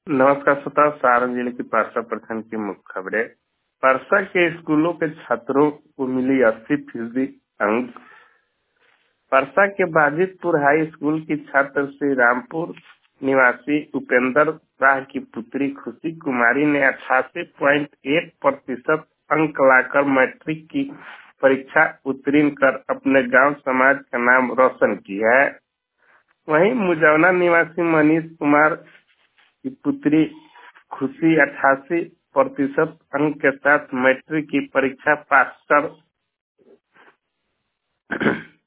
नमस्कार श्रोता, सारण जिले की परसा प्रखंड की मुख्य खबरें। परसा के स्कूलों के छात्रों को मिली 80% अंक। परसा के बाजितपुर हाई स्कूल की छात्र श्री रामपुर निवासी उपेंद्र राह की पुत्री खुशी कुमारी ने 88.1% अंक लाकर मैट्रिक की परीक्षा उत्तीर्ण कर अपने गांव समाज का नाम रोशन किया है। वहीं मुजौना निवासी मनीष कुमार की पुत्री खुशी 88% अंक के साथ मैट्रिक की परीक्षा पास कर